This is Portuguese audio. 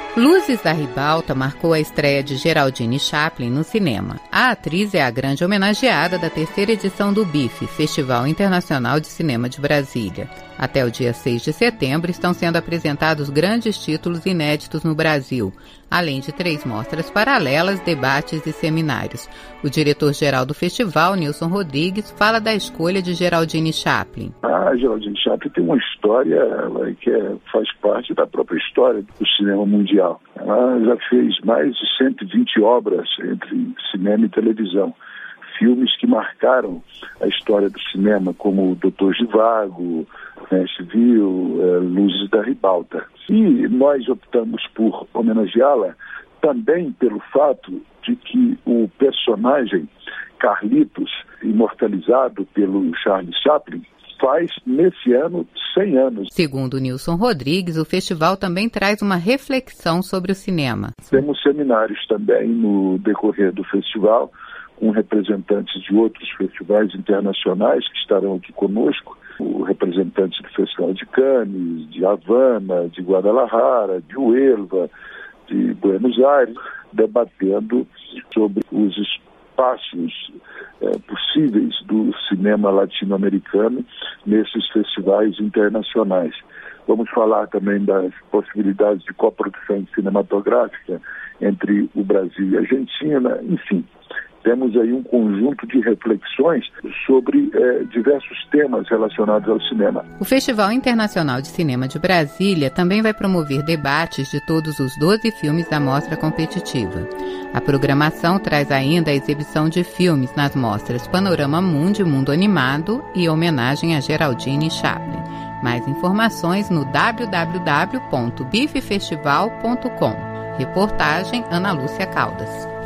Luzes da Ribalta marcou a estreia de Geraldine Chaplin no cinema. A atriz é a grande homenageada da terceira edição do BIF, Festival Internacional de Cinema de Brasília. Até o dia 6 de setembro estão sendo apresentados grandes títulos inéditos no Brasil, além de 3 mostras paralelas, debates e seminários. O diretor-geral do festival, Nilson Rodrigues, fala da escolha de Geraldine Chaplin. A Geraldine Chaplin tem uma história que faz parte da própria história do cinema mundial. Ela já fez mais de 120 obras entre cinema e televisão. Filmes que marcaram a história do cinema, como Doutor Zhivago, Civil, Luzes da Ribalta. E nós optamos por homenageá-la também pelo fato de que o personagem Carlitos, imortalizado pelo Charlie Chaplin, faz, nesse ano, 100 anos. Segundo Nilson Rodrigues, o festival também traz uma reflexão sobre o cinema. Temos seminários também no decorrer do festival, com representantes de outros festivais internacionais que estarão aqui conosco, representantes do Festival de Cannes, de Havana, de Guadalajara, de Huelva, de Buenos Aires, debatendo sobre os espaços possíveis do cinema latino-americano nesses festivais internacionais. Vamos falar também das possibilidades de coprodução cinematográfica entre o Brasil e a Argentina, enfim. Temos aí um conjunto de reflexões sobre diversos temas relacionados ao cinema. O Festival Internacional de Cinema de Brasília também vai promover debates de todos os 12 filmes da mostra competitiva. A programação traz ainda a exibição de filmes nas mostras Panorama Mundi, Mundo Animado e homenagem a Geraldine Chaplin. Mais informações no www.biffefestival.com. Reportagem Ana Lúcia Caldas.